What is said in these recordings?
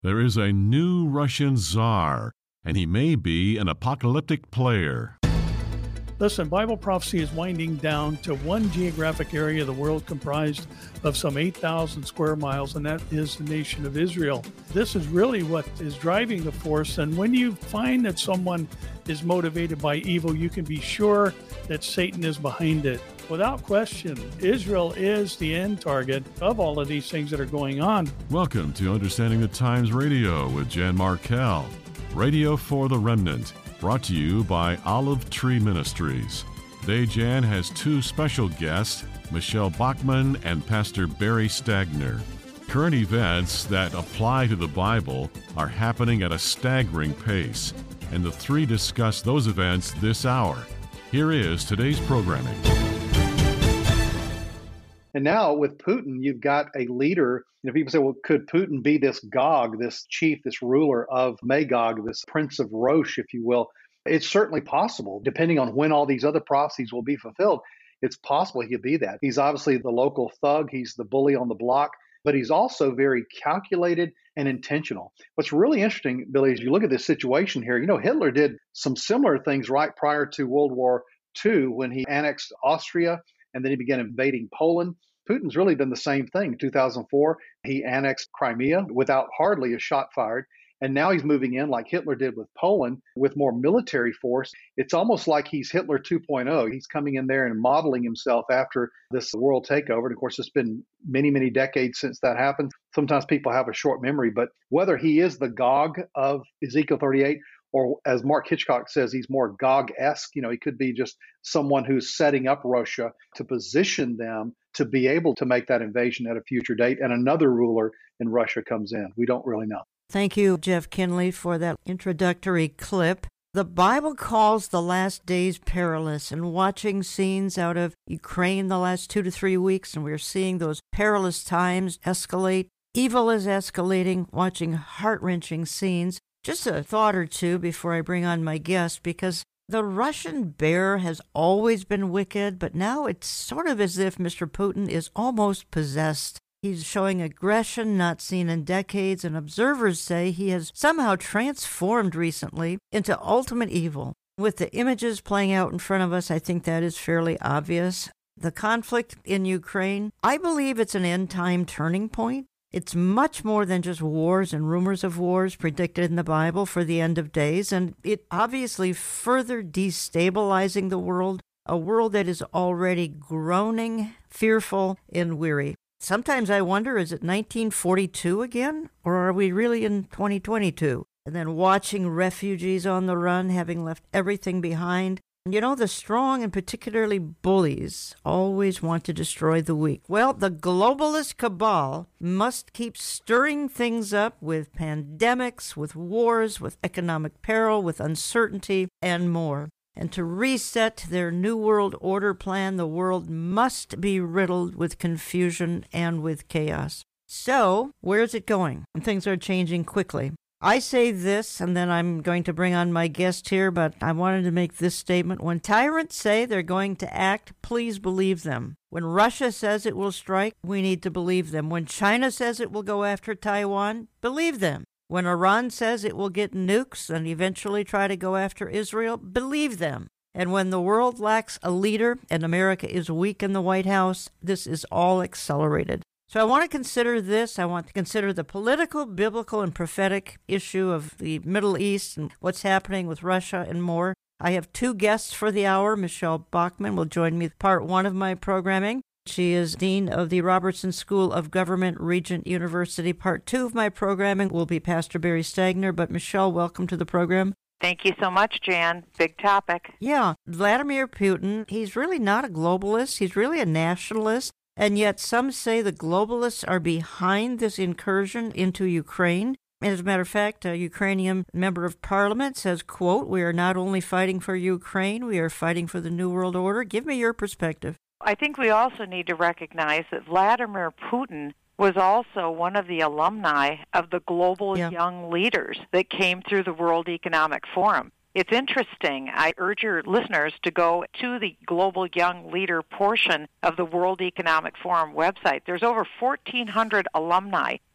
There is a new Russian Tsar, and he may be an apocalyptic player. Listen, Bible prophecy is winding down to one geographic area of the world comprised of some 8,000 square miles, and that is the nation of Israel. This is really what is driving the force, and when you find that someone is motivated by evil, you can be sure that Satan is behind it. Without question, Israel is the end target of all of these things that are going on. Welcome to Understanding the Times Radio with Jan Markell, Radio for the Remnant, brought to you by Olive Tree Ministries. Today, Jan has two special guests, Michelle Bachmann and Pastor Barry Stagner. Current events that apply to the Bible are happening at a staggering pace, and the three discuss those events this hour. Here is today's programming. And now with Putin, you've got a leader. People say, well, could Putin be this Gog, this chief, this ruler of Magog, this prince of Rosh, if you will? It's certainly possible, depending on when all these other prophecies will be fulfilled. It's possible he could be that. He's obviously the local thug. He's the bully on the block, but he's also very calculated and intentional. What's really interesting, Billy, is you look at this situation here. Hitler did some similar things right prior to World War II when he annexed Austria, and then he began invading Poland. Putin's really done the same thing. In 2004, he annexed Crimea without hardly a shot fired. And now he's moving in like Hitler did with Poland with more military force. It's almost like he's Hitler 2.0. He's coming in there and modeling himself after this world takeover. And of course, it's been many, many decades since that happened. Sometimes people have a short memory, but whether he is the Gog of Ezekiel 38, or as Mark Hitchcock says, he's more Gog-esque. He could be just someone who's setting up Russia to position them to be able to make that invasion at a future date. And another ruler in Russia comes in. We don't really know. Thank you, Jeff Kinley, for that introductory clip. The Bible calls the last days perilous, and watching scenes out of Ukraine the last 2 to 3 weeks, and we're seeing those perilous times escalate. Evil is escalating, watching heart-wrenching scenes. Just a thought or two before I bring on my guest, because the Russian bear has always been wicked, but now it's sort of as if Mr. Putin is almost possessed. He's showing aggression not seen in decades, and observers say he has somehow transformed recently into ultimate evil. With the images playing out in front of us, I think that is fairly obvious. The conflict in Ukraine, I believe it's an end-time turning point. It's much more than just wars and rumors of wars predicted in the Bible for the end of days, and it obviously further destabilizing the world, a world that is already groaning, fearful, and weary. Sometimes I wonder, is it 1942 again, or are we really in 2022? And then watching refugees on the run, having left everything behind. The strong and particularly bullies always want to destroy the weak. Well, the globalist cabal must keep stirring things up with pandemics, with wars, with economic peril, with uncertainty, and more. And to reset their New World Order plan, the world must be riddled with confusion and with chaos. So, where's it going? And things are changing quickly. I say this, and then I'm going to bring on my guest here, but I wanted to make this statement. When tyrants say they're going to act, please believe them. When Russia says it will strike, we need to believe them. When China says it will go after Taiwan, believe them. When Iran says it will get nukes and eventually try to go after Israel, believe them. And when the world lacks a leader and America is weak in the White House, this is all accelerated. So I want to consider this. I want to consider the political, biblical, and prophetic issue of the Middle East and what's happening with Russia and more. I have two guests for the hour. Michelle Bachmann will join me part one of my programming. She is Dean of the Robertson School of Government, Regent University. Part two of my programming will be Pastor Barry Stagner. But Michelle, welcome to the program. Thank you so much, Jan. Big topic. Yeah, Vladimir Putin, he's really not a globalist. He's really a nationalist. And yet some say the globalists are behind this incursion into Ukraine. As a matter of fact, a Ukrainian member of parliament says, quote, "We are not only fighting for Ukraine, we are fighting for the New World Order." Give me your perspective. I think we also need to recognize that Vladimir Putin was also one of the alumni of the Global Young Leaders that came through the World Economic Forum. It's interesting. I urge your listeners to go to the Global Young Leader portion of the World Economic Forum website. There's over 1,400 alumni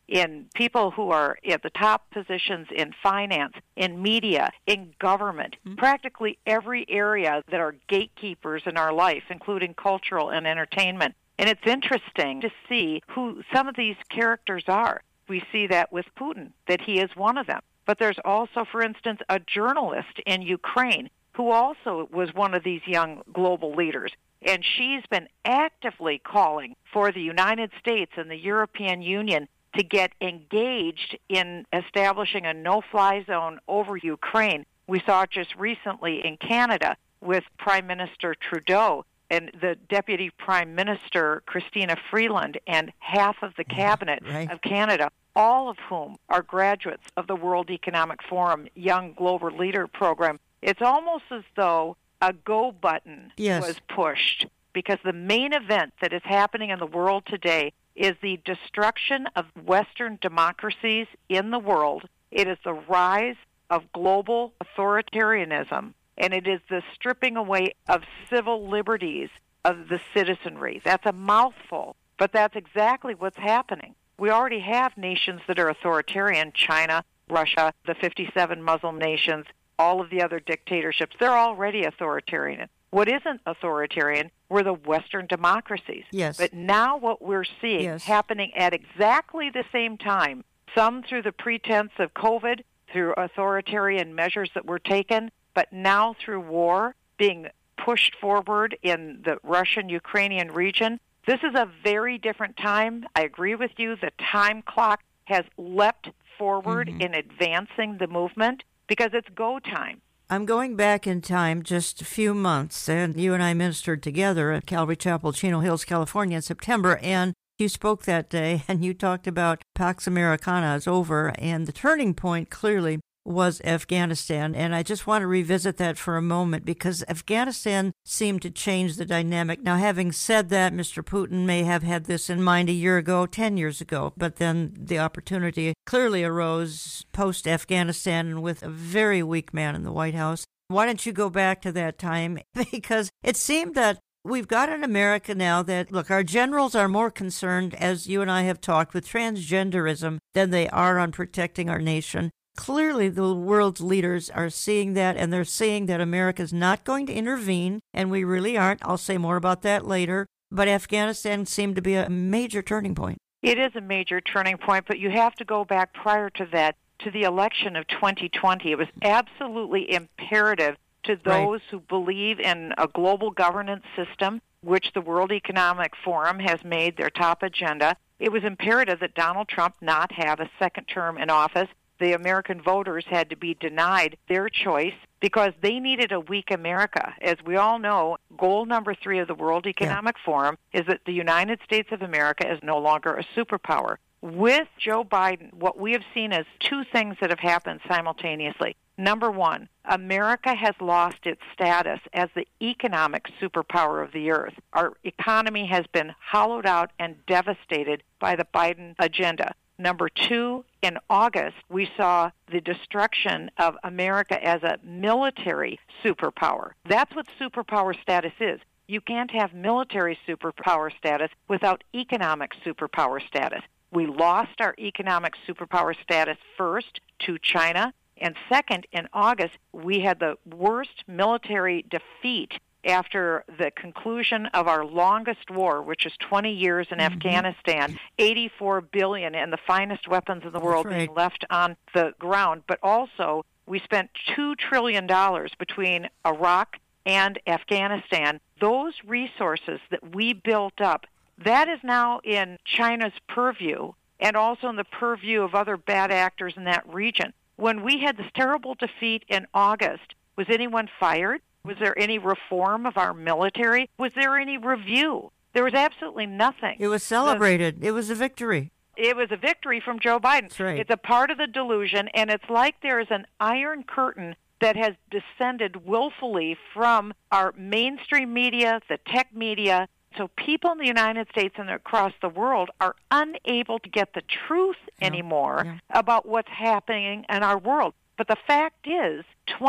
in people who are at the top positions in finance, in media, in government, practically every area that are gatekeepers in our life, including cultural and entertainment. And it's interesting to see who some of these characters are. We see that with Putin, that he is one of them. But there's also, for instance, a journalist in Ukraine who also was one of these young global leaders. And she's been actively calling for the United States and the European Union to get engaged in establishing a no-fly zone over Ukraine. We saw it just recently in Canada with Prime Minister Trudeau and the Deputy Prime Minister, Christina Freeland, and half of the cabinet of Canada, all of whom are graduates of the World Economic Forum Young Global Leader Program. It's almost as though a go button was pushed, because the main event that is happening in the world today is the destruction of Western democracies in the world. It is the rise of global authoritarianism, and it is the stripping away of civil liberties of the citizenry. That's a mouthful, but that's exactly what's happening. We already have nations that are authoritarian: China, Russia, the 57 Muslim nations, all of the other dictatorships. They're already authoritarian. What isn't authoritarian were the Western democracies. Yes. But now what we're seeing happening at exactly the same time, some through the pretense of COVID, through authoritarian measures that were taken, but now through war being pushed forward in the Russian-Ukrainian region. This is a very different time. I agree with you. The time clock has leapt forward in advancing the movement because it's go time. I'm going back in time just a few months, and you and I ministered together at Calvary Chapel, Chino Hills, California in September, and you spoke that day, and you talked about Pax Americana is over, and the turning point clearly was Afghanistan. And I just want to revisit that for a moment, because Afghanistan seemed to change the dynamic. Now, having said that, Mr. Putin may have had this in mind a year ago, 10 years ago, but then the opportunity clearly arose post-Afghanistan with a very weak man in the White House. Why don't you go back to that time? Because it seemed that we've got in America now that, look, our generals are more concerned, as you and I have talked, with transgenderism than they are on protecting our nation. Clearly, the world's leaders are seeing that, and they're seeing that America's not going to intervene, and we really aren't. I'll say more about that later. But Afghanistan seemed to be a major turning point. It is a major turning point, but you have to go back prior to that, to the election of 2020. It was absolutely imperative to those who believe in a global governance system, which the World Economic Forum has made their top agenda. It was imperative that Donald Trump not have a second term in office. The American voters had to be denied their choice because they needed a weak America. As we all know, goal number 3 of the World Economic Forum is that the United States of America is no longer a superpower. With Joe Biden, what we have seen is two things that have happened simultaneously. Number one, America has lost its status as the economic superpower of the earth. Our economy has been hollowed out and devastated by the Biden agenda. Number two, in August, we saw the destruction of America as a military superpower. That's what superpower status is. You can't have military superpower status without economic superpower status. We lost our economic superpower status first to China, and second, in August, we had the worst military defeat after the conclusion of our longest war, which is 20 years in Afghanistan, $84 billion and the finest weapons in the world being left on the ground. But also, we spent $2 trillion between Iraq and Afghanistan. Those resources that we built up, that is now in China's purview and also in the purview of other bad actors in that region. When we had this terrible defeat in August, was anyone fired? Was there any reform of our military? Was there any review? There was absolutely nothing. It was celebrated. It was a victory. It was a victory from Joe Biden. That's right. It's a part of the delusion, and it's like there is an iron curtain that has descended willfully from our mainstream media, the tech media. So people in the United States and across the world are unable to get the truth anymore about what's happening in our world. But the fact is,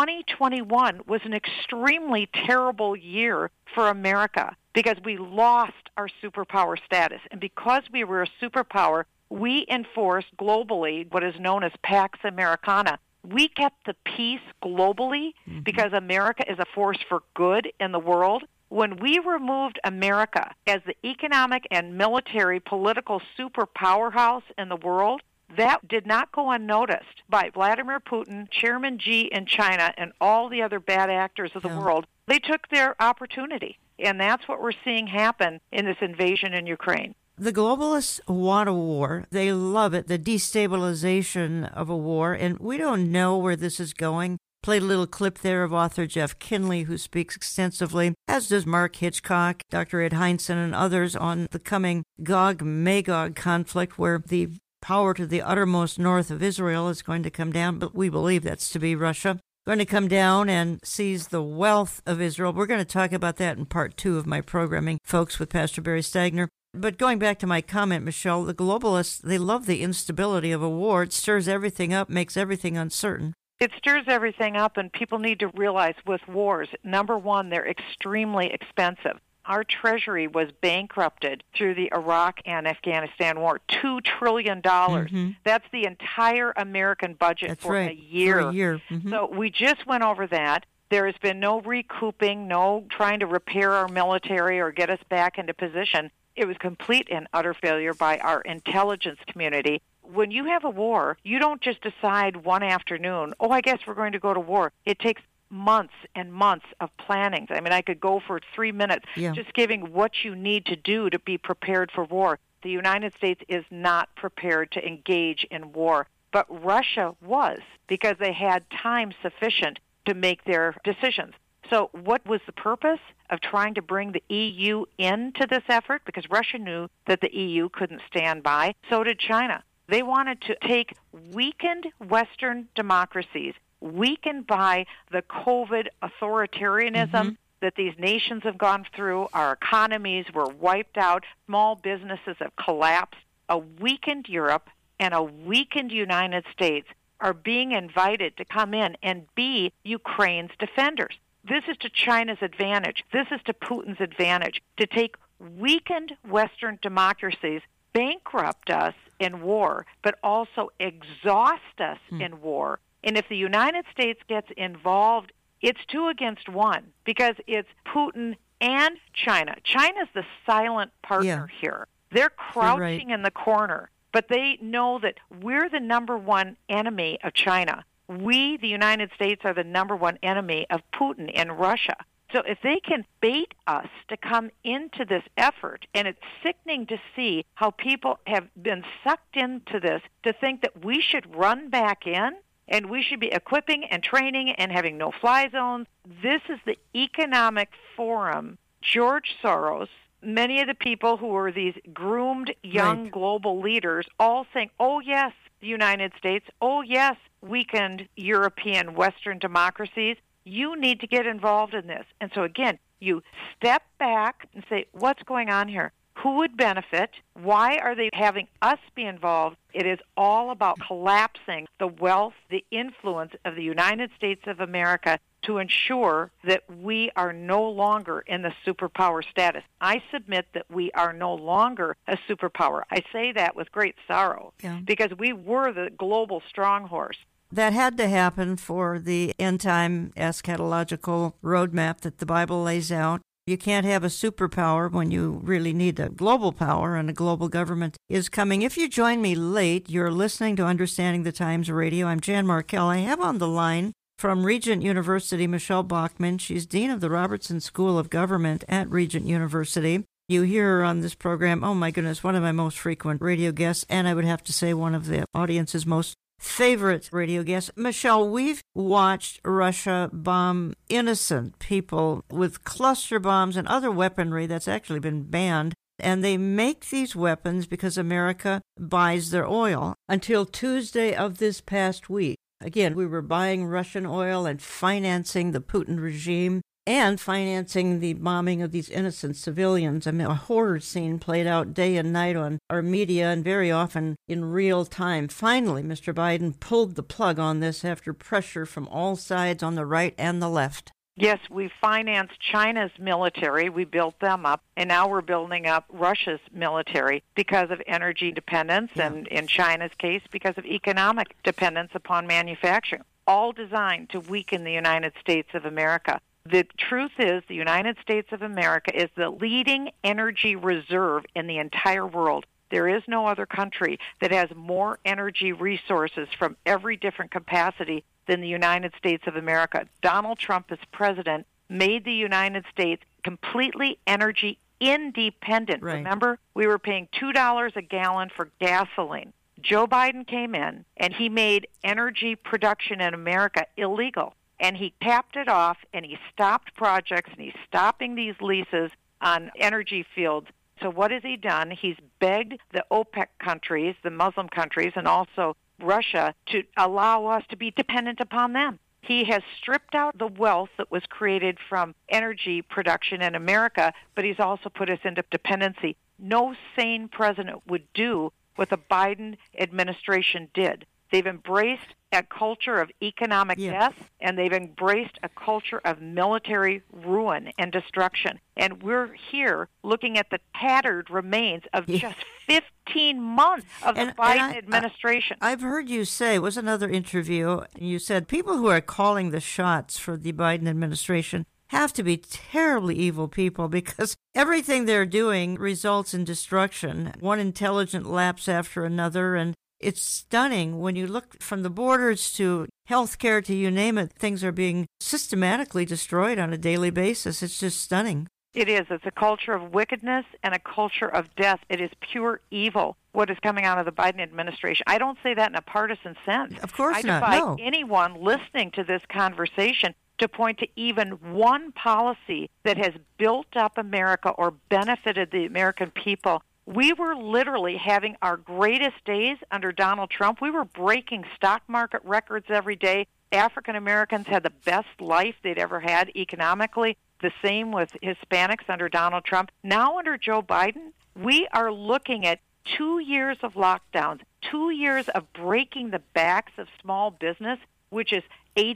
2021 was an extremely terrible year for America because we lost our superpower status. And because we were a superpower, We enforced globally what is known as Pax Americana. We kept the peace globally because America is a force for good in the world. When we removed America as the economic and military political superpowerhouse in the world, that did not go unnoticed by Vladimir Putin, Chairman Xi in China, and all the other bad actors of the world. They took their opportunity, and that's what we're seeing happen in this invasion in Ukraine. The globalists want a war. They love it, the destabilization of a war, and we don't know where this is going. Played a little clip there of author Jeff Kinley, who speaks extensively, as does Mark Hitchcock, Dr. Ed Heinzen, and others on the coming Gog-Magog conflict, where the power to the uttermost north of Israel is going to come down, but we believe that's to be Russia, going to come down and seize the wealth of Israel. We're going to talk about that in part 2 of my programming, folks, with Pastor Barry Stagner. But going back to my comment, Michelle, the globalists, they love the instability of a war. It stirs everything up, makes everything uncertain. It stirs everything up, and people need to realize with wars, number one, they're extremely expensive. Our Treasury was bankrupted through the Iraq and Afghanistan war, $2 trillion. That's the entire American budget for a year. For a year. So we just went over that. There has been no recouping, no trying to repair our military or get us back into position. It was complete and utter failure by our intelligence community. When you have a war, you don't just decide one afternoon, I guess we're going to go to war. It takes months and months of planning. I mean, I could go for 3 minutes just giving what you need to do to be prepared for war. The United States is not prepared to engage in war, but Russia was, because they had time sufficient to make their decisions. So what was the purpose of trying to bring the EU into this effort? Because Russia knew that the EU couldn't stand by. So did China. They wanted to take weakened Western democracies, weakened by the COVID authoritarianism that these nations have gone through. Our economies were wiped out. Small businesses have collapsed. A weakened Europe and a weakened United States are being invited to come in and be Ukraine's defenders. This is to China's advantage. This is to Putin's advantage, to take weakened Western democracies, bankrupt us in war, but also exhaust us in war. And if the United States gets involved, it's 2 against 1, because it's Putin and China. China's the silent partner here. They're crouching in the corner, but they know that we're the number one enemy of China. We, the United States, are the number one enemy of Putin in Russia. So if they can bait us to come into this effort, and it's sickening to see how people have been sucked into this to think that we should run back in and we should be equipping and training and having no-fly zones. This is the economic forum. George Soros, many of the people who are these groomed young global leaders, all saying, oh, yes, the United States, oh, yes, weakened European Western democracies, you need to get involved in this. And so, again, you step back and say, what's going on here? Who would benefit? Why are they having us be involved? It is all about collapsing the wealth, the influence of the United States of America to ensure that we are no longer in the superpower status. I submit that we are no longer a superpower. I say that with great sorrow because we were the global strong horse. That had to happen for the end-time eschatological roadmap that the Bible lays out. You can't have a superpower when you really need a global power, and a global government is coming. If you join me late, you're listening to Understanding the Times Radio. I'm Jan Markell. I have on the line from Regent University, Michelle Bachmann. She's Dean of the Robertson School of Government at Regent University. You hear her on this program, oh my goodness, one of my most frequent radio guests, and I would have to say one of the audience's most favorite radio guest. Michelle, we've watched Russia bomb innocent people with cluster bombs and other weaponry that's actually been banned. And they make these weapons because America buys their oil. Until Tuesday of this past week, again, we were buying Russian oil and financing the Putin regime and financing the bombing of these innocent civilians. I mean, a horror scene played out day and night on our media and very often in real time. Finally, Mr. Biden pulled the plug on this after pressure from all sides on the right and the left. Yes, we financed China's military. We built them up, and now we're building up Russia's military because of energy dependence, and in China's case, because of economic dependence upon manufacturing, all designed to weaken the United States of America. The truth is the United States of America is the leading energy reserve in the entire world. There is no other country that has more energy resources from every different capacity than the United States of America. Donald Trump, as president, made the United States completely energy independent. Right. Remember, we were paying $2 a gallon for gasoline. Joe Biden came in, and he made energy production in America illegal. And he tapped it off, and he stopped projects, and he's stopping these leases on energy fields. So what has he done? He's begged the OPEC countries, the Muslim countries, and also Russia to allow us to be dependent upon them. He has stripped out the wealth that was created from energy production in America, but he's also put us into dependency. No sane president would do what the Biden administration did. They've embraced a culture of economic death, and they've embraced a culture of military ruin and destruction. And we're here looking at the tattered remains of just 15 months of the Biden administration. I've heard you say, it was another interview, you said people who are calling the shots for the Biden administration have to be terribly evil people because everything they're doing results in destruction, one intelligent lapse after another, and it's stunning when you look from the borders to healthcare to you name it. Things are being systematically destroyed on a daily basis. It's just stunning. It is. It's a culture of wickedness and a culture of death. It is pure evil, what is coming out of the Biden administration. I don't say that in a partisan sense. Of course not. I defy anyone listening to this conversation to point to even one policy that has built up America or benefited the American people. We were literally having our greatest days under Donald Trump. We were breaking stock market records every day. African Americans had the best life they'd ever had economically. The same with Hispanics under Donald Trump. Now under Joe Biden, we are looking at 2 years of lockdowns, 2 years of breaking the backs of small business, which is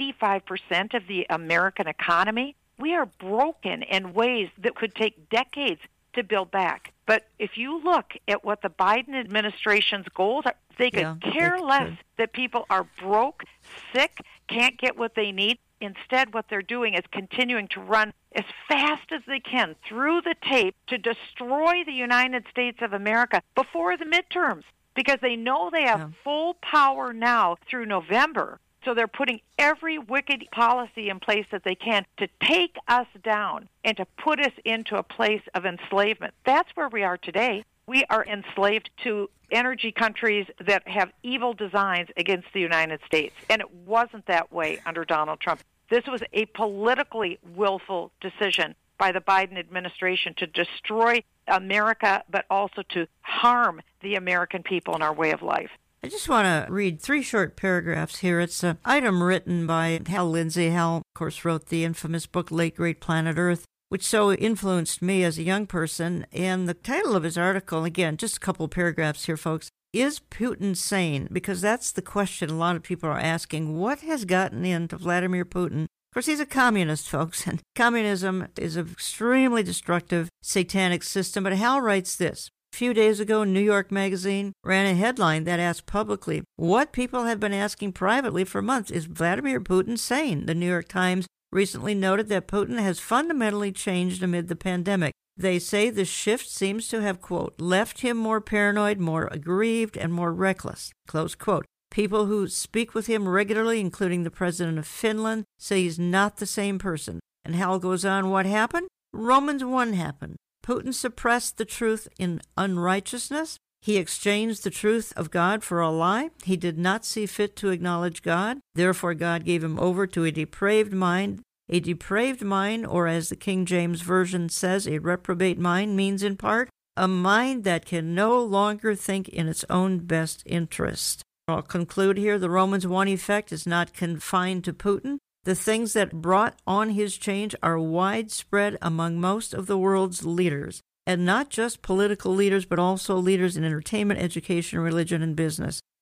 85% of the American economy. We are broken in ways that could take decades to build back. But if you look at what the Biden administration's goals are, they could care less that people are broke, sick, can't get what they need. Instead, what they're doing is continuing to run as fast as they can through the tape to destroy the United States of America before the midterms, because they know they have full power now through November. So they're putting every wicked policy in place that they can to take us down and to put us into a place of enslavement. That's where we are today. We are enslaved to energy countries that have evil designs against the United States. And it wasn't that way under Donald Trump. This was a politically willful decision by the Biden administration to destroy America, but also to harm the American people and our way of life. I just want to read 3 short paragraphs here. It's an item written by Hal Lindsey. Hal, of course, wrote the infamous book, Late Great Planet Earth, which so influenced me as a young person. And the title of his article, again, just a couple of paragraphs here, folks, is Putin sane? Because that's the question a lot of people are asking. What has gotten into Vladimir Putin? Of course, he's a communist, folks, and communism is an extremely destructive, satanic system. But Hal writes this. A few days ago, New York Magazine ran a headline that asked publicly what people have been asking privately for months: is Vladimir Putin sane? The New York Times recently noted that Putin has fundamentally changed amid the pandemic. They say the shift seems to have, quote, left him more paranoid, more aggrieved, and more reckless, close quote. People who speak with him regularly, including the president of Finland, say he's not the same person. And Hal goes on, what happened? Romans 1 happened. Putin suppressed the truth in unrighteousness. He exchanged the truth of God for a lie. He did not see fit to acknowledge God. Therefore, God gave him over to a depraved mind. A depraved mind, or as the King James Version says, a reprobate mind, means in part a mind that can no longer think in its own best interest. I'll conclude here, the Romans 1 effect is not confined to Putin. The things that brought on his change are widespread among most of the world's leaders, and not just political leaders, but also leaders in entertainment, education, religion, and business.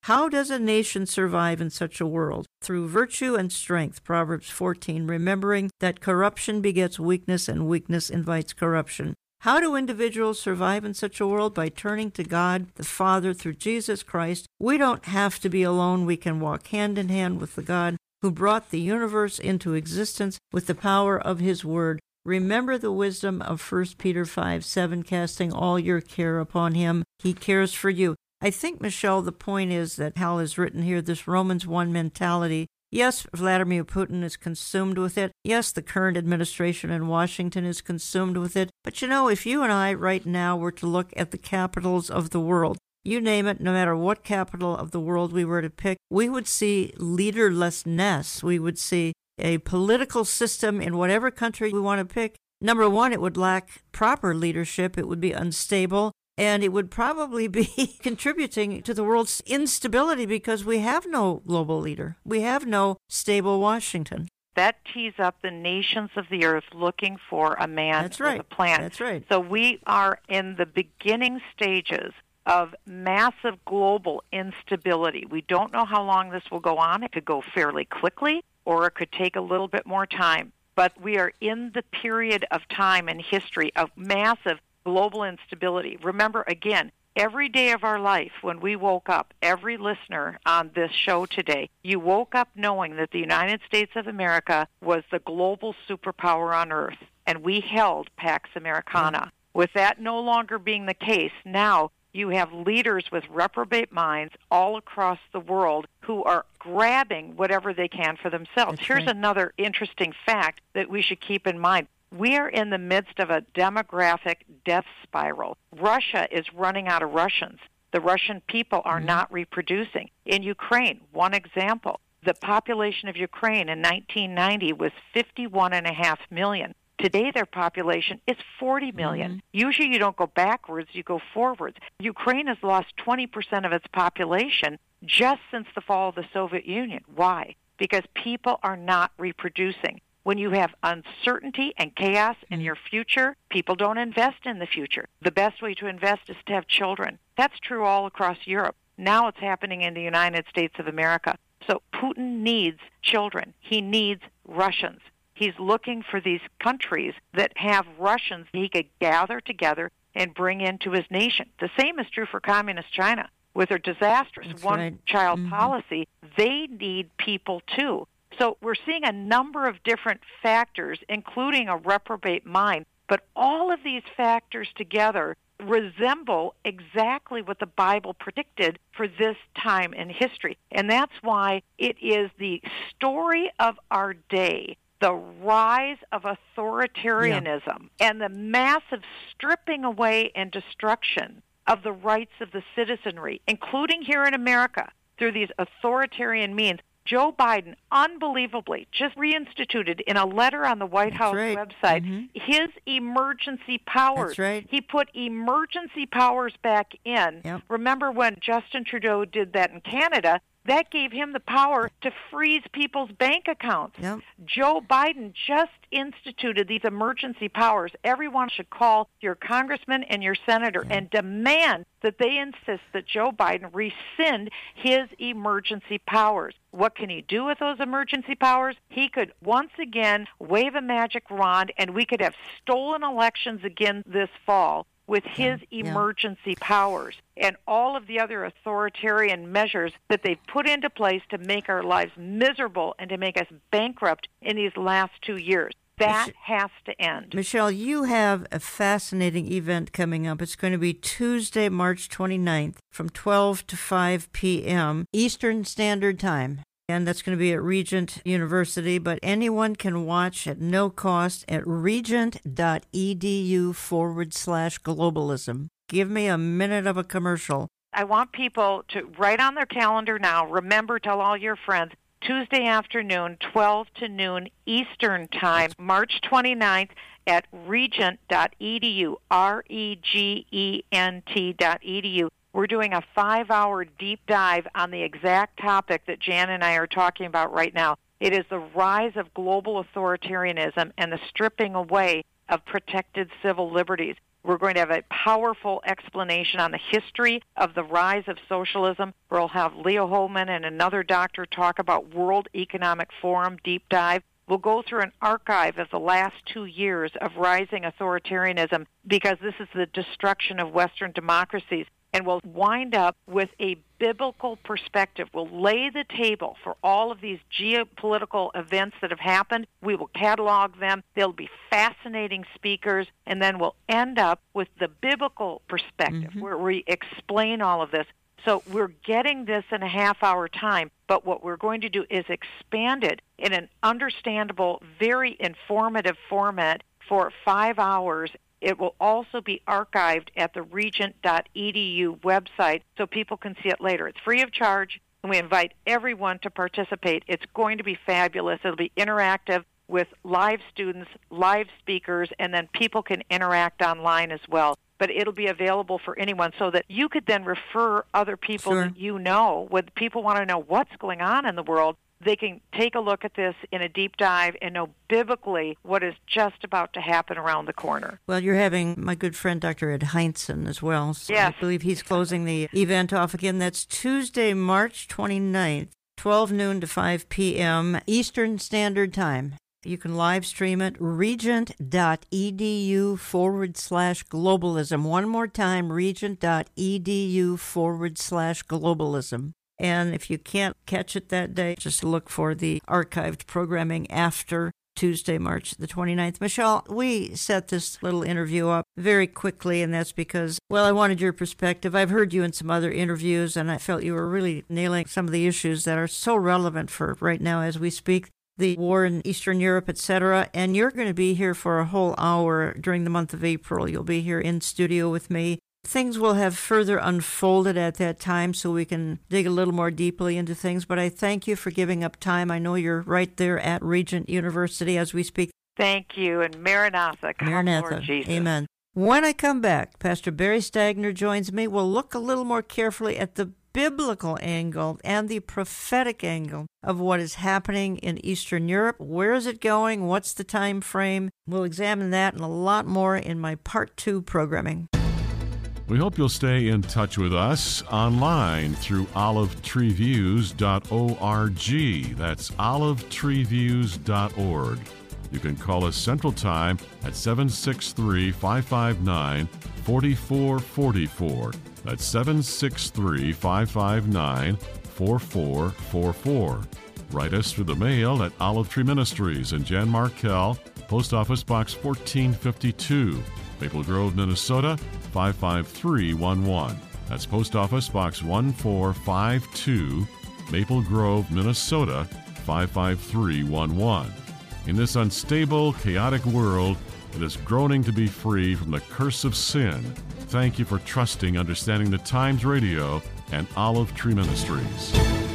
How does a nation survive in such a world? Through virtue and strength, Proverbs 14, remembering that corruption begets weakness and weakness invites corruption. How do individuals survive in such a world? By turning to God, the Father, through Jesus Christ. We don't have to be alone. We can walk hand in hand with the God who brought the universe into existence with the power of His Word. Remember the wisdom of 1 Peter 5:7, casting all your care upon Him. He cares for you. I think, Michelle, the point is that Hal has written here, this Romans 1 mentality. Yes, Vladimir Putin is consumed with it. Yes, the current administration in Washington is consumed with it. But if you and I right now were to look at the capitals of the world, you name it, no matter what capital of the world we were to pick, we would see leaderlessness. We would see a political system in whatever country we want to pick. Number one, it would lack proper leadership. It would be unstable. And it would probably be contributing to the world's instability because we have no global leader. We have no stable Washington. That tees up the nations of the earth looking for a man with a plan. That's right. So we are in the beginning stages of massive global instability. We don't know how long this will go on. It could go fairly quickly, or it could take a little bit more time. But we are in the period of time in history of massive global instability. Remember, again, every day of our life when we woke up, every listener on this show today, you woke up knowing that the United States of America was the global superpower on earth, and we held Pax Americana. With that no longer being the case, now you have leaders with reprobate minds all across the world who are grabbing whatever they can for themselves. Here's another interesting fact that we should keep in mind. We are in the midst of a demographic death spiral. Russia is running out of Russians. The Russian people are not reproducing. In Ukraine, one example, the population of Ukraine in 1990 was 51.5 million. Today, their population is 40 million. Usually, you don't go backwards, you go forwards. Ukraine has lost 20% of its population just since the fall of the Soviet Union. Why? Because people are not reproducing. When you have uncertainty and chaos in your future, people don't invest in the future. The best way to invest is to have children. That's true all across Europe. Now it's happening in the United States of America. So Putin needs children. He needs Russians. He's looking for these countries that have Russians he could gather together and bring into his nation. The same is true for Communist China. With their disastrous one-child policy, they need people too. So we're seeing a number of different factors, including a reprobate mind, but all of these factors together resemble exactly what the Bible predicted for this time in history. And that's why it is the story of our day, the rise of authoritarianism and the massive stripping away and destruction of the rights of the citizenry, including here in America, through these authoritarian means. Joe Biden, unbelievably, just reinstituted in a letter on the White House website his emergency powers. That's right. He put emergency powers back in. Yep. Remember when Justin Trudeau did that in Canada? That gave him the power to freeze people's bank accounts. Yep. Joe Biden just instituted these emergency powers. Everyone should call your congressman and your senator and demand that they insist that Joe Biden rescind his emergency powers. What can he do with those emergency powers? He could once again wave a magic wand, and we could have stolen elections again this fall with his emergency powers and all of the other authoritarian measures that they've put into place to make our lives miserable and to make us bankrupt in these last 2 years. That has to end. Michelle, you have a fascinating event coming up. It's going to be Tuesday, March 29th from 12 to 5 p.m. Eastern Standard Time. And that's going to be at Regent University, but anyone can watch at no cost at regent.edu/globalism. Give me a minute of a commercial. I want people to write on their calendar now. Remember, tell all your friends, Tuesday afternoon, 12 to noon Eastern Time, March 29th at regent.edu, regent.edu. We're doing a 5-hour deep dive on the exact topic that Jan and I are talking about right now. It is the rise of global authoritarianism and the stripping away of protected civil liberties. We're going to have a powerful explanation on the history of the rise of socialism. We'll have Leo Holman and another doctor talk about World Economic Forum deep dive. We'll go through an archive of the last 2 years of rising authoritarianism, because this is the destruction of Western democracies. And we'll wind up with a biblical perspective. We'll lay the table for all of these geopolitical events that have happened. We will catalog them. There'll be fascinating speakers. And then we'll end up with the biblical perspective, where we explain all of this. So we're getting this in a half-hour time, but what we're going to do is expand it in an understandable, very informative format for 5 hours. It will also be archived at the regent.edu website so people can see it later. It's free of charge, and we invite everyone to participate. It's going to be fabulous. It'll be interactive with live students, live speakers, and then people can interact online as well. But it'll be available for anyone so that you could then refer other people that you know. When people want to know what's going on in the world, they can take a look at this in a deep dive and know biblically what is just about to happen around the corner. Well, you're having my good friend Dr. Ed Heinzen as well. So yes. I believe he's closing the event off again. That's Tuesday, March 29th, 12 noon to 5 p.m. Eastern Standard Time. You can live stream it, regent.edu/globalism. One more time, regent.edu/globalism. And if you can't catch it that day, just look for the archived programming after Tuesday, March the 29th. Michelle, we set this little interview up very quickly, and that's because, well, I wanted your perspective. I've heard you in some other interviews, and I felt you were really nailing some of the issues that are so relevant for right now as we speak. The war in Eastern Europe, etc. And you're going to be here for a whole hour during the month of April. You'll be here in studio with me. Things will have further unfolded at that time so we can dig a little more deeply into things. But I thank you for giving up time. I know you're right there at Regent University as we speak. Thank you. And Maranatha. Maranatha. Lord Jesus. Amen. When I come back, Pastor Barry Stagner joins me. We'll look a little more carefully at the biblical angle and the prophetic angle of what is happening in Eastern Europe. Where is it going? What's the time frame? We'll examine that and a lot more in my Part 2 programming. We hope you'll stay in touch with us online through olivetreeviews.org. That's olivetreeviews.org. You can call us Central Time at 763-559-4444. That's 763-559-4444. Write us through the mail at Olive Tree Ministries in Jan Markell, Post Office Box 1452, Maple Grove, Minnesota 55311. That's Post Office Box 1452, Maple Grove, Minnesota 55311. In this unstable, chaotic world that is groaning to be free from the curse of sin, thank you for trusting Understanding the Times Radio and Olive Tree Ministries.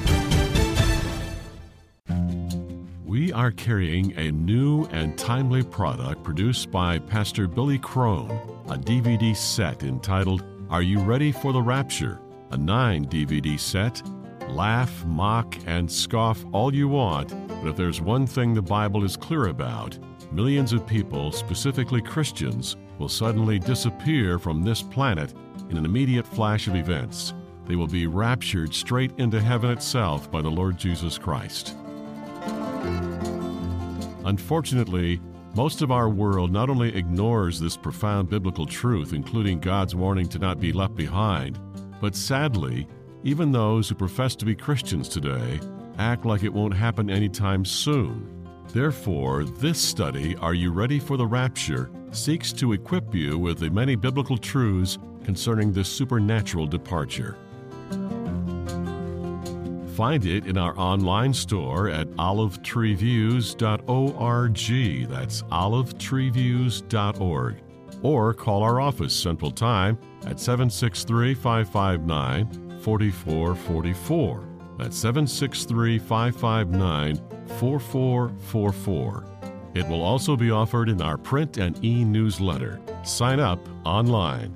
We are carrying a new and timely product produced by Pastor Billy Crone, a DVD set entitled Are You Ready for the Rapture? A 9-DVD set. Laugh, mock, and scoff all you want, but if there's one thing the Bible is clear about, millions of people, specifically Christians, will suddenly disappear from this planet in an immediate flash of events. They will be raptured straight into heaven itself by the Lord Jesus Christ. Unfortunately, most of our world not only ignores this profound biblical truth, including God's warning to not be left behind, but sadly, even those who profess to be Christians today act like it won't happen anytime soon. Therefore, this study, Are You Ready for the Rapture?, seeks to equip you with the many biblical truths concerning this supernatural departure. Find it in our online store at olivetreeviews.org. That's olivetreeviews.org. Or call our office Central Time at 763-559-4444. That's 763-559-4444. It will also be offered in our print and e-newsletter. Sign up online.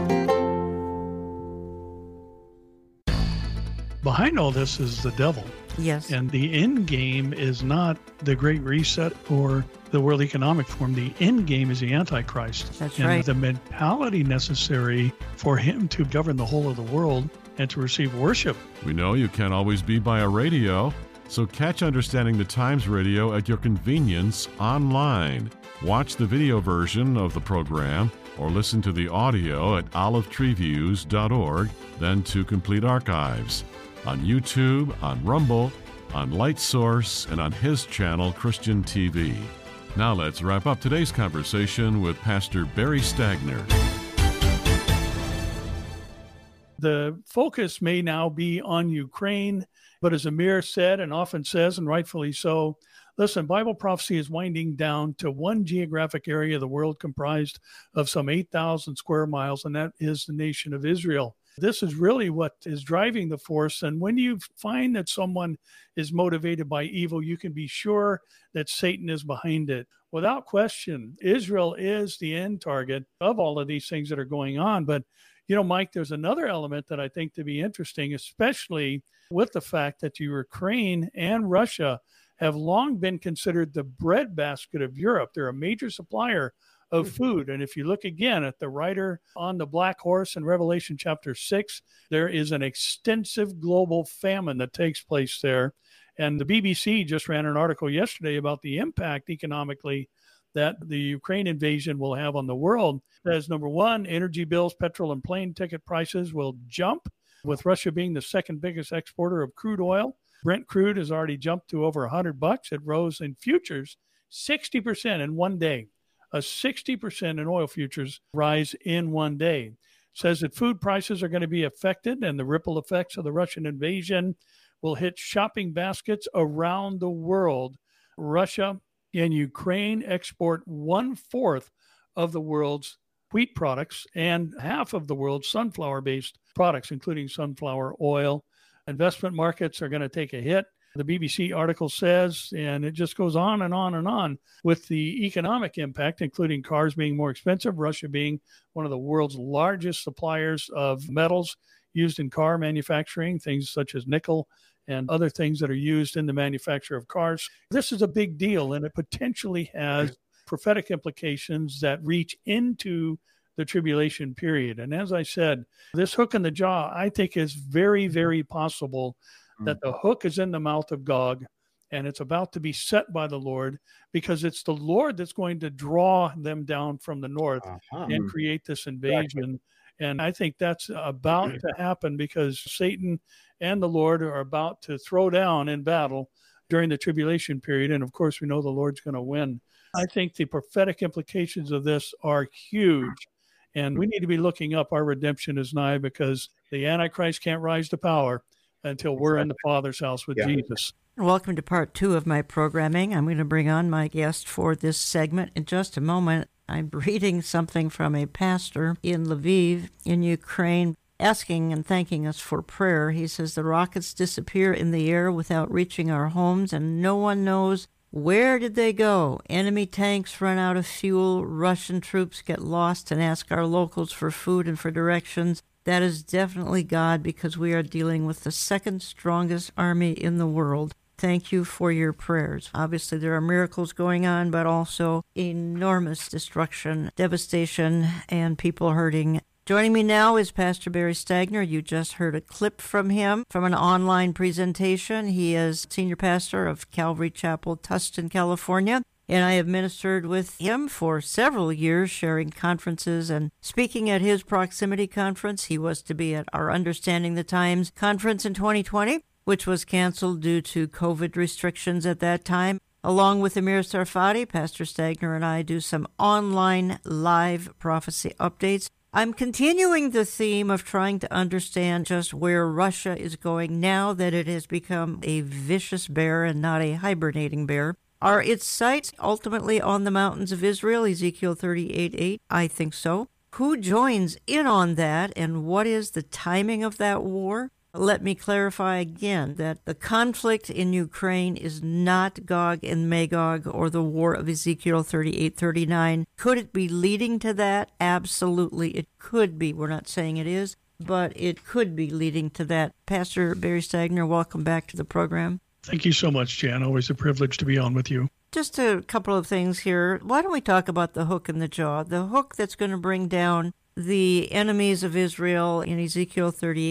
Behind all this is the devil. Yes. And the end game is not the Great Reset or the World Economic Forum. The end game is the Antichrist. That's and right. The mentality necessary for him to govern the whole of the world and to receive worship. We know you can't always be by a radio, so catch Understanding the Times Radio at your convenience online. Watch the video version of the program or listen to the audio at olivetreeviews.org, then to complete archives. On YouTube, on Rumble, on LightSource, and on his channel, Christian TV. Now let's wrap up today's conversation with Pastor Barry Stagner. The focus may now be on Ukraine, but as Amir said, and often says, and rightfully so, listen, Bible prophecy is winding down to one geographic area of the world comprised of some 8,000 square miles, and that is the nation of Israel. This is really what is driving the force. And when you find that someone is motivated by evil, you can be sure that Satan is behind it. Without question, Israel is the end target of all of these things that are going on. But, Mike, there's another element that I think to be interesting, especially with the fact that Ukraine and Russia have long been considered the breadbasket of Europe. They're a major supplier of food. And if you look again at the rider on the black horse in Revelation chapter 6, there is an extensive global famine that takes place there. And the BBC just ran an article yesterday about the impact economically that the Ukraine invasion will have on the world. As number one, energy bills, petrol, and plane ticket prices will jump, with Russia being the second biggest exporter of crude oil. Brent crude has already jumped to over $100. It rose in futures 60% in one day. A 60% in oil futures rise in one day. Says that food prices are going to be affected, and the ripple effects of the Russian invasion will hit shopping baskets around the world. Russia and Ukraine export 1/4 of the world's wheat products and half of the world's sunflower-based products, including sunflower oil. Investment markets are going to take a hit. The BBC article says, and it just goes on and on and on, with the economic impact, including cars being more expensive, Russia being one of the world's largest suppliers of metals used in car manufacturing, things such as nickel and other things that are used in the manufacture of cars. This is a big deal, and it potentially has prophetic implications that reach into the tribulation period. And as I said, this hook in the jaw, I think, is very, very possible that the hook is in the mouth of Gog, and it's about to be set by the Lord, because it's the Lord that's going to draw them down from the north and create this invasion. Exactly. And I think that's about to happen, because Satan and the Lord are about to throw down in battle during the tribulation period. And of course, we know the Lord's going to win. I think the prophetic implications of this are huge. And we need to be looking up our redemption is nigh, because the Antichrist can't rise to power until we're in the Father's house with Jesus. Welcome to part 2 of my programming. I'm going to bring on my guest for this segment in just a moment. I'm reading something from a pastor in Lviv in Ukraine, asking and thanking us for prayer. He says the rockets disappear in the air without reaching our homes, and no one knows where did they go. Enemy tanks run out of fuel. Russian troops get lost and ask our locals for food and for directions. That is definitely God, because we are dealing with the second strongest army in the world. Thank you for your prayers. Obviously, there are miracles going on, but also enormous destruction, devastation, and people hurting. Joining me now is Pastor Barry Stagner. You just heard a clip from him from an online presentation. He is senior pastor of Calvary Chapel, Tustin, California. And I have ministered with him for several years, sharing conferences and speaking at his proximity conference. He was to be at our Understanding the Times conference in 2020, which was canceled due to COVID restrictions at that time. Along with Amir Tsarfati, Pastor Stagner and I do some online live prophecy updates. I'm continuing the theme of trying to understand just where Russia is going now that it has become a vicious bear and not a hibernating bear. Are its sights ultimately on the mountains of Israel, Ezekiel 38:8? I think so. Who joins in on that, and what is the timing of that war? Let me clarify again that the conflict in Ukraine is not Gog and Magog or the war of Ezekiel 38:39. Could it be leading to that? Absolutely, it could be. We're not saying it is, but it could be leading to that. Pastor Barry Stagner, welcome back to the program. Thank you so much, Jan. Always a privilege to be on with you. Just a couple of things here. Why don't we talk about the hook in the jaw? The hook that's going to bring down the enemies of Israel in Ezekiel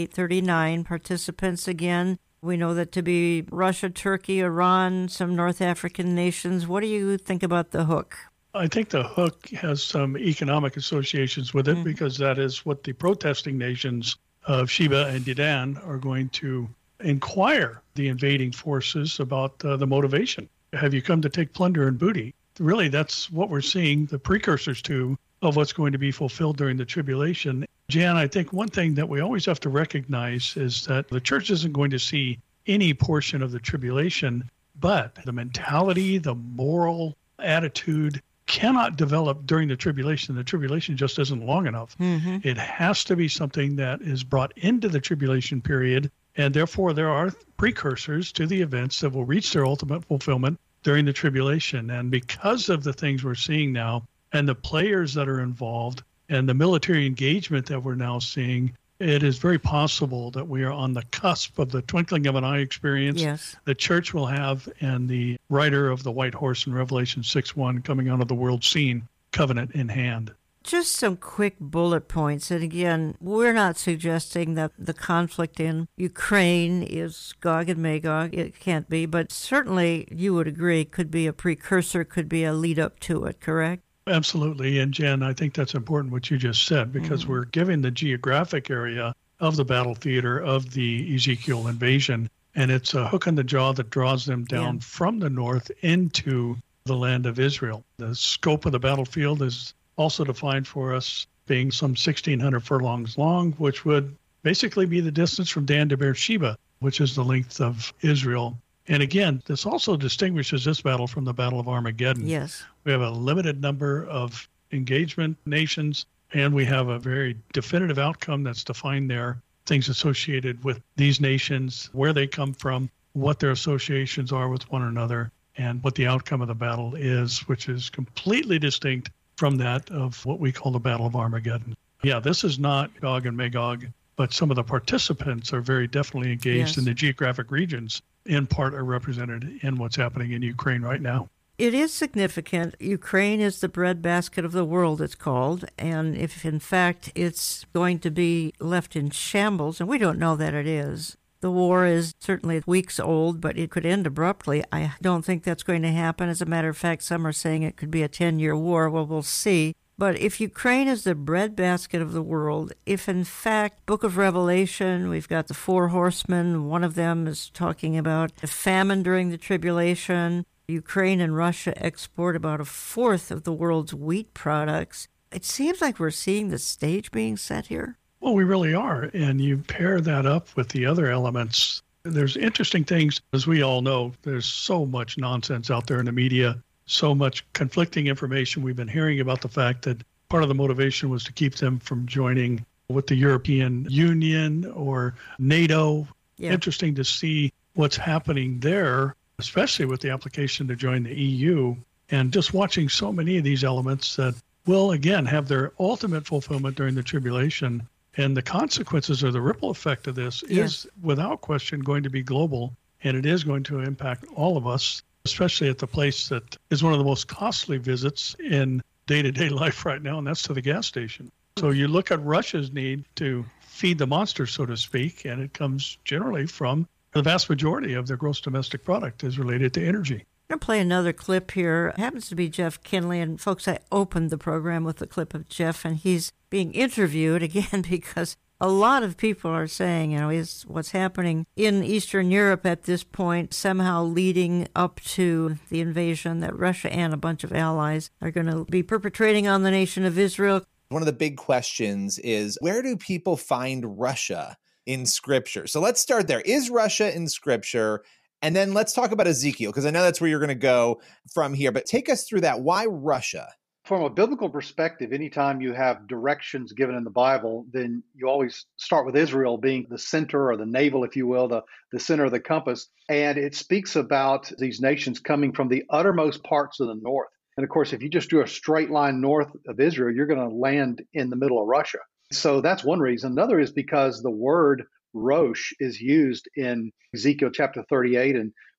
38-39. Participants again. We know that to be Russia, Turkey, Iran, some North African nations. What do you think about the hook? I think the hook has some economic associations with it because that is what the protesting nations of Sheba and Dedan are going to inquire the invading forces about the motivation. Have you come to take plunder and booty? Really, that's what we're seeing, the precursors to of what's going to be fulfilled during the tribulation. Jan, I think one thing that we always have to recognize is that the church isn't going to see any portion of the tribulation, but the mentality, the moral attitude cannot develop during the tribulation. The tribulation just isn't long enough. It has to be something that is brought into the tribulation period, and therefore there are precursors to the events that will reach their ultimate fulfillment during the tribulation. And because of the things we're seeing now and the players that are involved and the military engagement that we're now seeing, it is very possible that we are on the cusp of the twinkling of an eye experience the church will have and the rider of the white horse in Revelation 6:1 coming out of the world scene, covenant in hand. Just some quick bullet points. And again, we're not suggesting that the conflict in Ukraine is Gog and Magog. It can't be, but certainly you would agree could be a precursor, could be a lead up to it, correct? Absolutely. And Jen, I think that's important what you just said, because we're giving the geographic area of the battle theater of the Ezekiel invasion, and it's a hook in the jaw that draws them down from the north into the land of Israel. The scope of the battlefield is also defined for us being some 1,600 furlongs long, which would basically be the distance from Dan to Beersheba, which is the length of Israel. And again, this also distinguishes this battle from the Battle of Armageddon. Yes. We have a limited number of engagement nations, and we have a very definitive outcome that's defined there, things associated with these nations, where they come from, what their associations are with one another, and what the outcome of the battle is, which is completely distinct from that of what we call the Battle of Armageddon. Yeah, this is not Gog and Magog, but some of the participants are very definitely engaged in the geographic regions, in part are represented in what's happening in Ukraine right now. It is significant. Ukraine is the breadbasket of the world, it's called. And if, in fact, it's going to be left in shambles, and we don't know that it is. The war is certainly weeks old, but it could end abruptly. I don't think that's going to happen. As a matter of fact, some are saying it could be a 10-year war. Well, we'll see. But if Ukraine is the breadbasket of the world, if in fact, Book of Revelation, we've got the 4 horsemen, one of them is talking about a famine during the tribulation. Ukraine and Russia export about 1/4 of the world's wheat products. It seems like we're seeing the stage being set here. Well, we really are. And you pair that up with the other elements. There's interesting things, as we all know, there's so much nonsense out there in the media, so much conflicting information. We've been hearing about the fact that part of the motivation was to keep them from joining with the European Union or NATO. Interesting to see what's happening there, especially with the application to join the EU, and just watching so many of these elements that will, again, have their ultimate fulfillment during the tribulation. And the consequences or the ripple effect of this is, without question, going to be global, and it is going to impact all of us, especially at the place that is one of the most costly visits in day-to-day life right now, and that's to the gas station. So you look at Russia's need to feed the monster, so to speak, and it comes generally from the vast majority of their gross domestic product is related to energy. I'm going to play another clip here. It happens to be Jeff Kinley. And folks, I opened the program with a clip of Jeff, and he's being interviewed again because a lot of people are saying, is what's happening in Eastern Europe at this point somehow leading up to the invasion that Russia and a bunch of allies are going to be perpetrating on the nation of Israel. One of the big questions is, where do people find Russia in Scripture? So let's start there. Is Russia in Scripture? And then let's talk about Ezekiel, because I know that's where you're going to go from here. But take us through that. Why Russia? From a biblical perspective, anytime you have directions given in the Bible, then you always start with Israel being the center or the navel, if you will, the center of the compass. And it speaks about these nations coming from the uttermost parts of the north. And of course, if you just do a straight line north of Israel, you're going to land in the middle of Russia. So that's one reason. Another is because the word Rosh is used in Ezekiel chapter 38. And of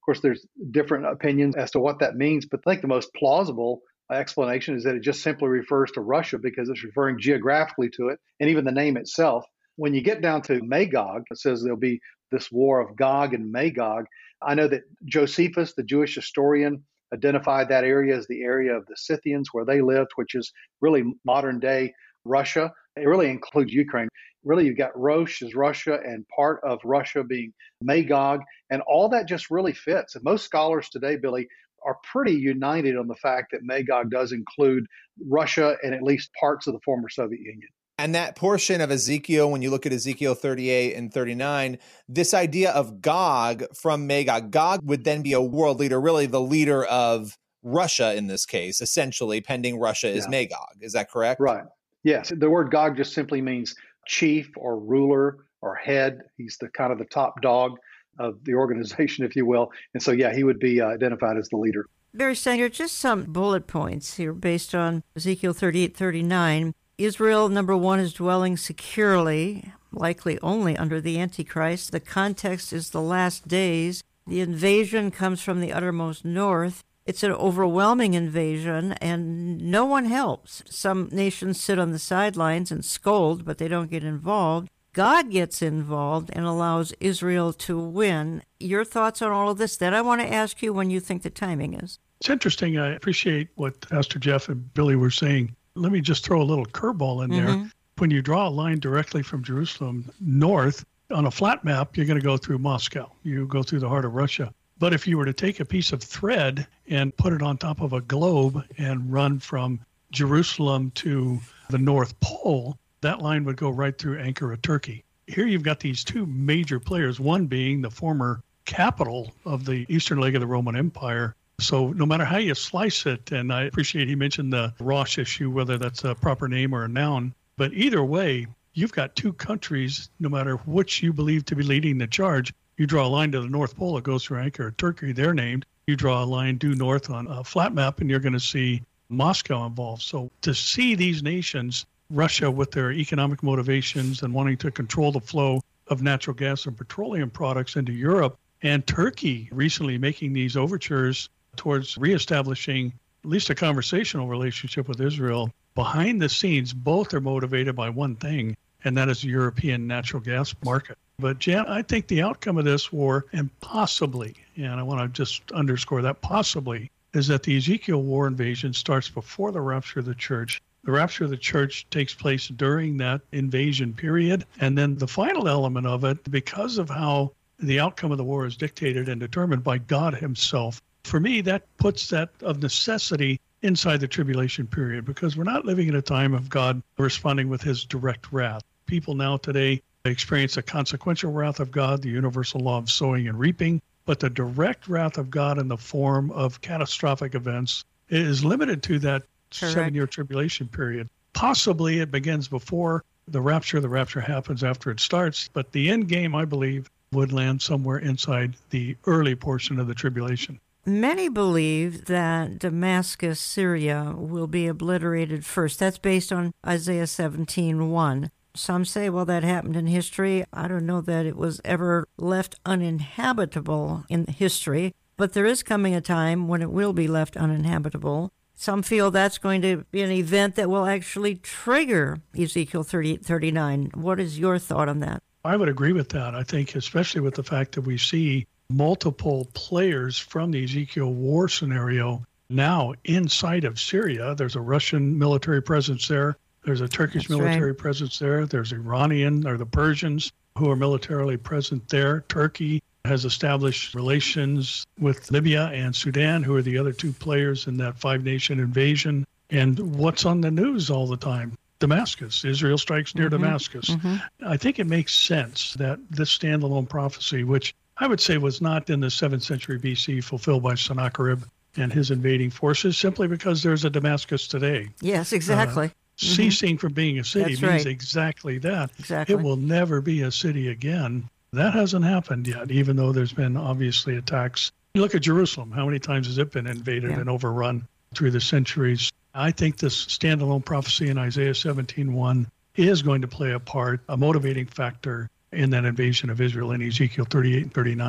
course, there's different opinions as to what that means, but I think the most plausible explanation is that it just simply refers to Russia because it's referring geographically to it, and even the name itself. When you get down to Magog, it says there'll be this war of Gog and Magog. I know that Josephus, the Jewish historian, identified that area as the area of the Scythians where they lived, which is really modern day Russia. It really includes Ukraine. Really, you've got Rosh is Russia and part of Russia being Magog, and all that just really fits. And most scholars today, Billy, are pretty united on the fact that Magog does include Russia and at least parts of the former Soviet Union. And that portion of Ezekiel, when you look at Ezekiel 38 and 39, this idea of Gog from Magog, Gog would then be a world leader, really the leader of Russia in this case, essentially, pending Russia is Magog. Is that correct? Right. Yes. The word Gog just simply means chief or ruler or head. He's the kind of the top dog of the organization, if you will. And so, he would be identified as the leader. Barry Sanger, just some bullet points here based on Ezekiel 38, 39. Israel, number one, is dwelling securely, likely only under the Antichrist. The context is the last days. The invasion comes from the uttermost north. It's an overwhelming invasion, and no one helps. Some nations sit on the sidelines and scold, but they don't get involved. God gets involved and allows Israel to win. Your thoughts on all of this? Then I want to ask you when you think the timing is. It's interesting. I appreciate what Pastor Jeff and Billy were saying. Let me just throw a little curveball in there. When you draw a line directly from Jerusalem north, on a flat map, you're going to go through Moscow. You go through the heart of Russia. But if you were to take a piece of thread and put it on top of a globe and run from Jerusalem to the North Pole, that line would go right through Ankara, Turkey. Here you've got these two major players, one being the former capital of the eastern leg of the Roman Empire. So no matter how you slice it, and I appreciate he mentioned the Rosh issue, whether that's a proper name or a noun, but either way, you've got two countries, no matter which you believe to be leading the charge. You draw a line to the North Pole, it goes through Ankara, Turkey, they're named. You draw a line due north on a flat map, and you're going to see Moscow involved. So to see these nations, Russia with their economic motivations and wanting to control the flow of natural gas and petroleum products into Europe, and Turkey recently making these overtures towards reestablishing at least a conversational relationship with Israel, behind the scenes, both are motivated by one thing, and that is the European natural gas market. But Jan, I think the outcome of this war, and possibly, and I want to just underscore that possibly, is that the Ezekiel war invasion starts before the rapture of the church. The rapture of the church takes place during that invasion period. And then the final element of it, because of how the outcome of the war is dictated and determined by God himself, for me, that puts that of necessity inside the tribulation period, because we're not living in a time of God responding with his direct wrath. People now today experience a consequential wrath of God, the universal law of sowing and reaping, but the direct wrath of God in the form of catastrophic events is limited to that 7-year tribulation period. Possibly it begins before the rapture happens after it starts, but the end game, I believe, would land somewhere inside the early portion of the tribulation. Many believe that Damascus, Syria, will be obliterated first. That's based on Isaiah 17:1. Some say, well, that happened in history. I don't know that it was ever left uninhabitable in history, but there is coming a time when it will be left uninhabitable. Some feel that's going to be an event that will actually trigger Ezekiel 38:39. What is your thought on that? I would agree with that. I think especially with the fact that we see multiple players from the Ezekiel war scenario now inside of Syria. There's a Russian military presence there. There's a Turkish military presence there. There's Iranian or the Persians who are militarily present there. Turkey has established relations with Libya and Sudan, who are the other two players in that 5-nation invasion. And what's on the news all the time? Damascus. Israel strikes near Damascus. I think it makes sense that this standalone prophecy, which I would say was not in the 7th century BC fulfilled by Sennacherib and his invading forces, simply because there's a Damascus today. Yes, exactly. Ceasing from being a city means exactly that. Exactly. It will never be a city again. That hasn't happened yet, even though there's been obviously attacks. You look at Jerusalem. How many times has it been invaded and overrun through the centuries? I think this standalone prophecy in Isaiah 17:1 is going to play a part, a motivating factor in that invasion of Israel in Ezekiel 38 and 39.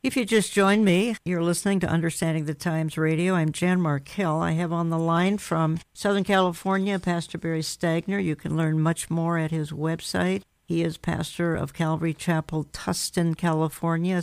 If you just joined me, you're listening to Understanding the Times Radio. I'm Jan Markell. I have on the line from Southern California, Pastor Barry Stagner. You can learn much more at his website. He is pastor of Calvary Chapel, Tustin, California,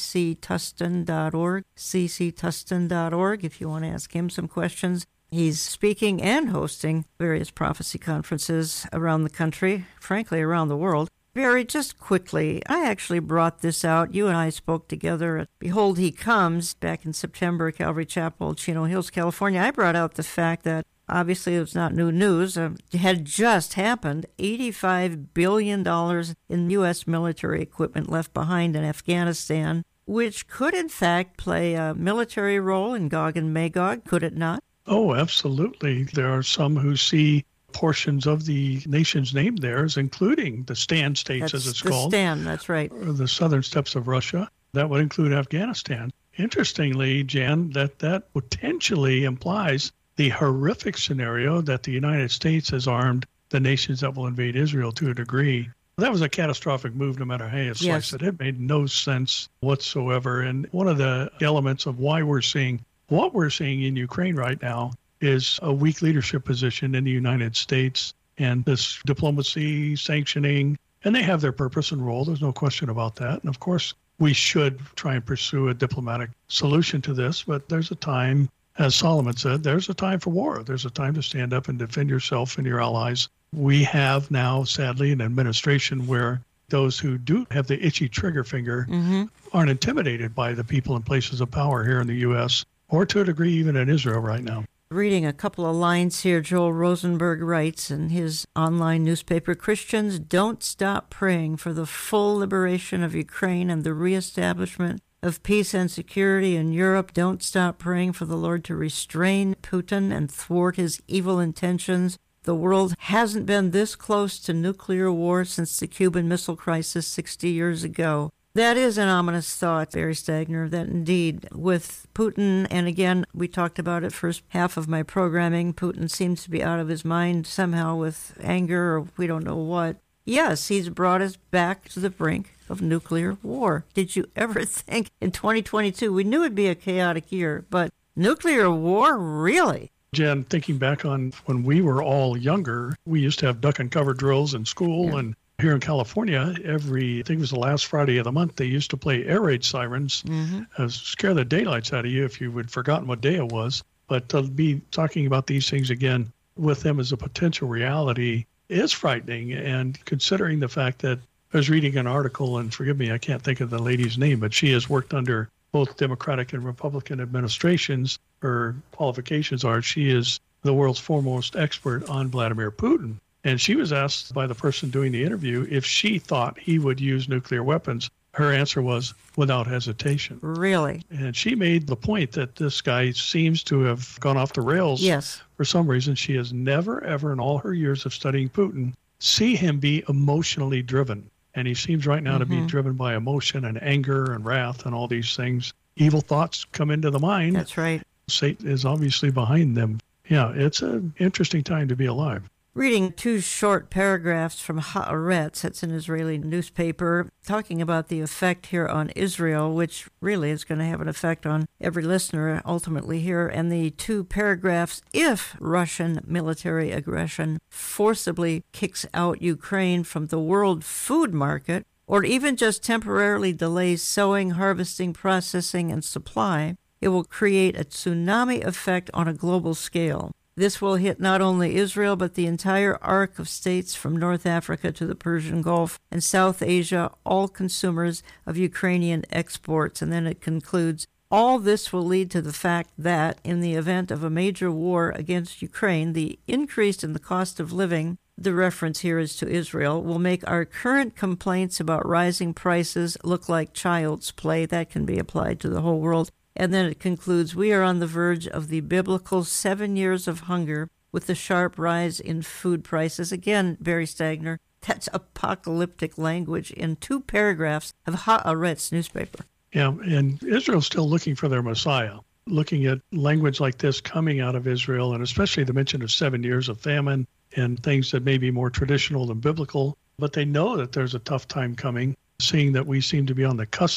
cctustin.org, cctustin.org, if you want to ask him some questions. He's speaking and hosting various prophecy conferences around the country, frankly, around the world. Barry, just quickly, I actually brought this out. You and I spoke together at Behold He Comes back in September at Calvary Chapel, Chino Hills, California. I brought out the fact that obviously it was not new news. It had just happened. $85 billion in U.S. military equipment left behind in Afghanistan, which could in fact play a military role in Gog and Magog, could it not? Oh, absolutely. There are some who see portions of the nation's name there, including the Stan states, as it's called. The Stan, that's right. Or the southern steppes of Russia. That would include Afghanistan. Interestingly, Jan, that potentially implies the horrific scenario that the United States has armed the nations that will invade Israel to a degree. That was a catastrophic move, no matter how you slice it. It made no sense whatsoever. And one of the elements of why we're seeing what we're seeing in Ukraine right now is a weak leadership position in the United States and this diplomacy, sanctioning, and they have their purpose and role. There's no question about that. And of course, we should try and pursue a diplomatic solution to this, but there's a time, as Solomon said, there's a time for war. There's a time to stand up and defend yourself and your allies. We have now, sadly, an administration where those who do have the itchy trigger finger aren't intimidated by the people in places of power here in the U.S., or to a degree even in Israel right now. Reading a couple of lines here, Joel Rosenberg writes in his online newspaper, Christians don't stop praying for the full liberation of Ukraine and the reestablishment of peace and security in Europe. Don't stop praying for the Lord to restrain Putin and thwart his evil intentions. The world hasn't been this close to nuclear war since the Cuban Missile Crisis 60 years ago. That is an ominous thought, Barry Stagner, that indeed with Putin, and again, we talked about it first half of my programming, Putin seems to be out of his mind somehow with anger or we don't know what. Yes, he's brought us back to the brink of nuclear war. Did you ever think in 2022, we knew it'd be a chaotic year, but nuclear war, really? Jen, thinking back on when we were all younger, we used to have duck and cover drills in school, and here in California, I think it was the last Friday of the month, they used to play air raid sirens, scare the daylights out of you if you had forgotten what day it was. But to be talking about these things again with them as a potential reality is frightening. And considering the fact that I was reading an article, and forgive me, I can't think of the lady's name, but she has worked under both Democratic and Republican administrations. Her qualifications are she is the world's foremost expert on Vladimir Putin. And she was asked by the person doing the interview if she thought he would use nuclear weapons. Her answer was without hesitation. Really? And she made the point that this guy seems to have gone off the rails. Yes. For some reason, she has never, ever in all her years of studying Putin, see him be emotionally driven. And he seems right now to be driven by emotion and anger and wrath and all these things. Evil thoughts come into the mind. That's right. Satan is obviously behind them. Yeah, it's an interesting time to be alive. Reading two short paragraphs from Haaretz, that's an Israeli newspaper, talking about the effect here on Israel, which really is going to have an effect on every listener ultimately here. And the two paragraphs, if Russian military aggression forcibly kicks out Ukraine from the world food market, or even just temporarily delays sowing, harvesting, processing, and supply, it will create a tsunami effect on a global scale. This will hit not only Israel, but the entire arc of states from North Africa to the Persian Gulf and South Asia, all consumers of Ukrainian exports. And then it concludes, all this will lead to the fact that, in the event of a major war against Ukraine, the increase in the cost of living, the reference here is to Israel, will make our current complaints about rising prices look like child's play. That can be applied to the whole world. And then it concludes, we are on the verge of the biblical 7 years of hunger with the sharp rise in food prices. Again, Barry Stagner, that's apocalyptic language in two paragraphs of Haaretz newspaper. Yeah, and Israel's still looking for their Messiah, looking at language like this coming out of Israel, and especially the mention of 7 years of famine and things that may be more traditional than biblical. But they know that there's a tough time coming, seeing that we seem to be on the cusp of it.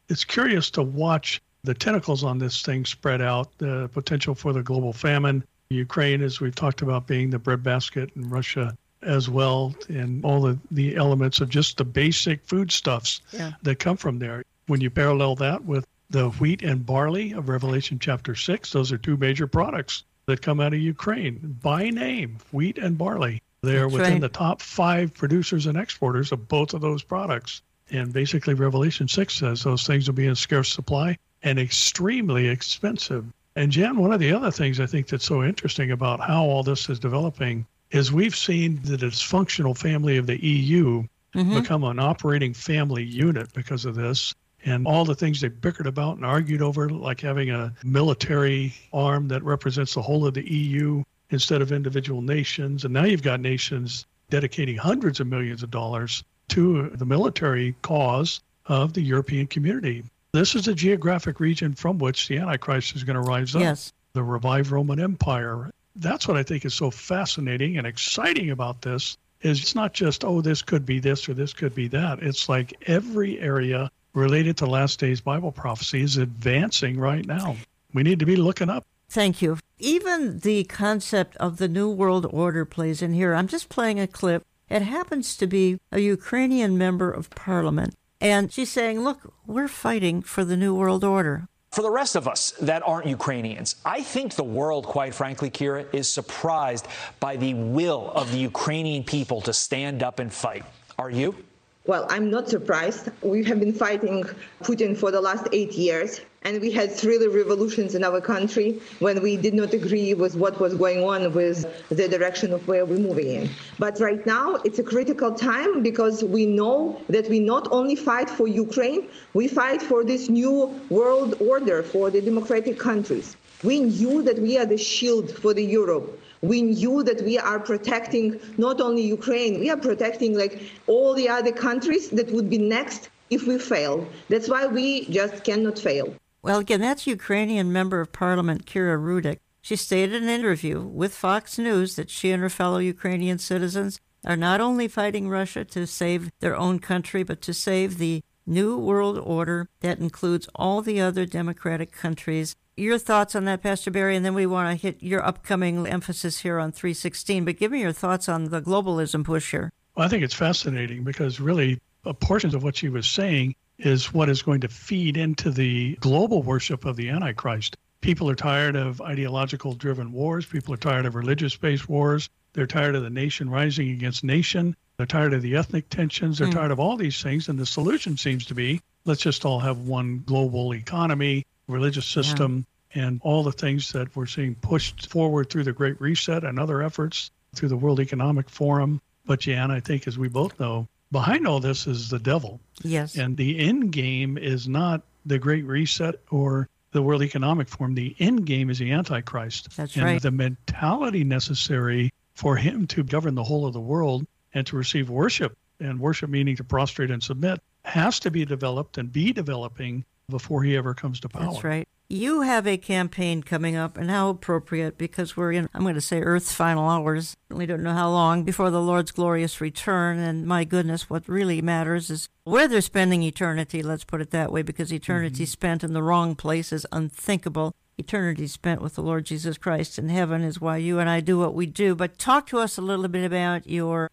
It's curious to watch the tentacles on this thing spread out, the potential for the global famine. Ukraine, as we've talked about, being the breadbasket, and Russia as well, and all the elements of just the basic foodstuffs that come from there. When you parallel that with the wheat and barley of Revelation chapter 6, those are two major products that come out of Ukraine by name, wheat and barley. They're within the top 5 producers and exporters of both of those products. And basically Revelation 6 says those things will be in scarce supply and extremely expensive. And Jan, one of the other things I think that's so interesting about how all this is developing is we've seen the dysfunctional family of the EU become an operating family unit because of this. And all the things they bickered about and argued over, like having a military arm that represents the whole of the EU instead of individual nations. And now you've got nations dedicating hundreds of millions of dollars to the military cause of the European community. This is a geographic region from which the Antichrist is going to rise up. Yes. The revived Roman Empire. That's what I think is so fascinating and exciting about this, is it's not just, oh, this could be this or this could be that. It's like every area related to last days Bible prophecy is advancing right now. We need to be looking up. Thank you. Even the concept of the New World Order plays in here. I'm just playing a clip. It happens to be a Ukrainian member of parliament. And she's saying, look, we're fighting for the New World Order. For the rest of us that aren't Ukrainians, I think the world, quite frankly, Kira, is surprised by the will of the Ukrainian people to stand up and fight. Are you? Well, I'm not surprised. We have been fighting Putin for the last 8 years, and we had 3 revolutions in our country when we did not agree with what was going on with the direction of where we're moving in. But right now, it's a critical time because we know that we not only fight for Ukraine, we fight for this new world order for the democratic countries. We knew that we are the shield for the Europe. We knew that we are protecting not only Ukraine, we are protecting like all the other countries that would be next if we fail. That's why we just cannot fail. Well, again, that's Ukrainian Member of Parliament Kira Rudik. She stated in an interview with Fox News that she and her fellow Ukrainian citizens are not only fighting Russia to save their own country, but to save the New World Order that includes all the other democratic countries. Your thoughts on that, Pastor Barry, and then we want to hit your upcoming emphasis here on 3:16. But give me your thoughts on the globalism push here. Well, I think it's fascinating because really portions of what she was saying is what is going to feed into the global worship of the Antichrist. People are tired of ideological-driven wars. People are tired of religious-based wars. They're tired of the nation rising against nation. They're tired of the ethnic tensions. They're tired of all these things. And the solution seems to be, let's just all have one global economy, religious system, and all the things that we're seeing pushed forward through the Great Reset and other efforts through the World Economic Forum. But Jan, I think, as we both know, behind all this is the devil. Yes. And the end game is not the Great Reset or the World Economic Forum. The end game is the Antichrist. That's and right. The mentality necessary for him to govern the whole of the world and to receive worship, and worship meaning to prostrate and submit, has to be developed and be developing before he ever comes to power. That's right. You have a campaign coming up, and how appropriate, because we're in, I'm going to say, Earth's final hours. We don't know how long before the Lord's glorious return, and my goodness, what really matters is where they're spending eternity, let's put it that way, because eternity spent in the wrong place is unthinkable. Eternity spent with the Lord Jesus Christ in heaven is why you and I do what we do. But talk to us a little bit about your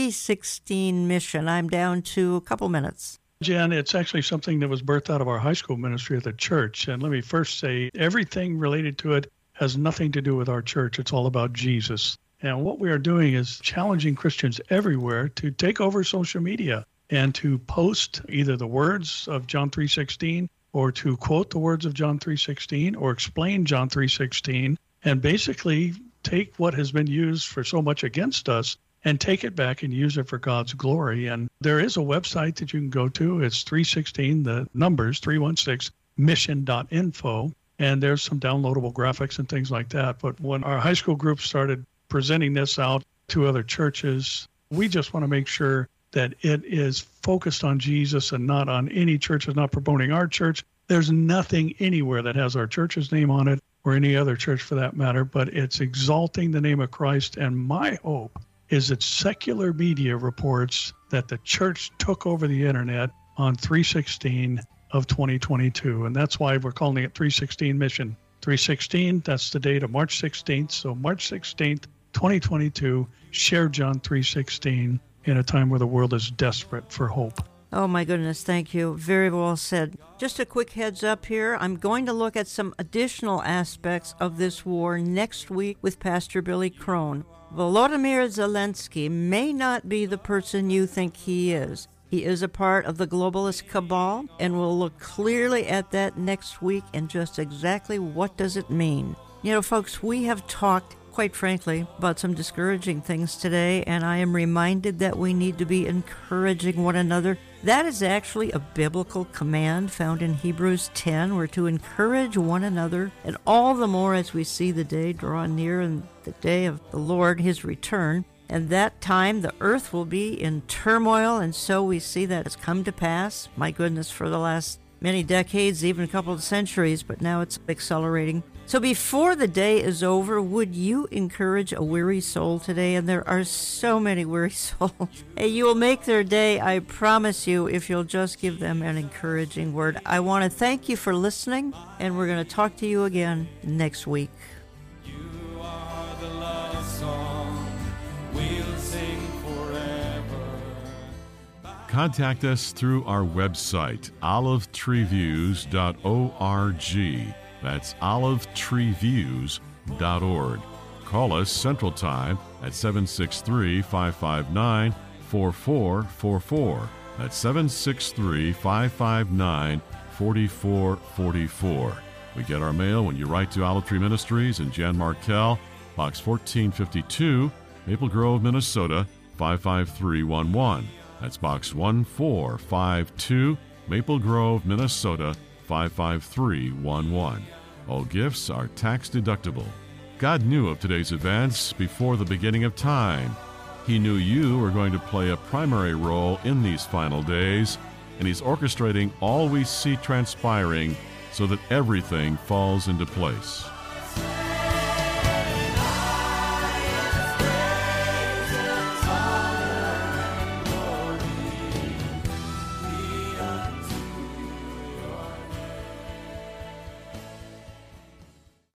3:16 mission. I'm down to a couple minutes. Jen, it's actually something that was birthed out of our high school ministry at the church. And let me first say, everything related to it has nothing to do with our church. It's all about Jesus. And what we are doing is challenging Christians everywhere to take over social media and to post either the words of John 3:16 or to quote the words of John 3:16 or explain John 3:16 and basically take what has been used for so much against us and take it back and use it for God's glory. And there is a website that you can go to. It's 316, the numbers, 316mission.info. And there's some downloadable graphics and things like that. But when our high school group started presenting this out to other churches, we just want to make sure that it is focused on Jesus and not on any church that's not promoting our church. There's nothing anywhere that has our church's name on it or any other church for that matter, but it's exalting the name of Christ. And my hope is that secular media reports that the church took over the internet on 3:16 of 2022. And that's why we're calling it 316 Mission. 316, that's the date of March 16th. So March 16th, 2022, share John 3:16 in a time where the world is desperate for hope. Oh, my goodness. Thank you. Very well said. Just a quick heads up here. I'm going to look at some additional aspects of this war next week with Pastor Billy Crone. Volodymyr Zelensky may not be the person you think he is. He is a part of the globalist cabal, and we'll look clearly at that next week and just exactly what does it mean. You know, folks, we have talked, quite frankly, about some discouraging things today, and I am reminded that we need to be encouraging one another. That is actually a biblical command found in Hebrews 10. We're to encourage one another, and all the more as we see the day draw near and the day of the Lord, his return. And that time the earth will be in turmoil, and so we see that it's come to pass. My goodness, for the last many decades, even a couple of centuries, but now it's accelerating. So before the day is over, would you encourage a weary soul today? And there are so many weary souls. Hey, you will make their day, I promise you, if you'll just give them an encouraging word. I want to thank you for listening, and we're going to talk to you again next week. You are the love song we'll sing forever. Contact us through our website, olivetreeviews.org. That's olivetreeviews.org. Call us Central Time at 763-559-4444. That's 763-559-4444. We get our mail when you write to Olive Tree Ministries and Jan Markell, Box 1452, Maple Grove, Minnesota, 55311. That's Box 1452, Maple Grove, Minnesota, 55311. All gifts are tax deductible. God knew of today's events before the beginning of time. He knew you were going to play a primary role in these final days, and He's orchestrating all we see transpiring so that everything falls into place.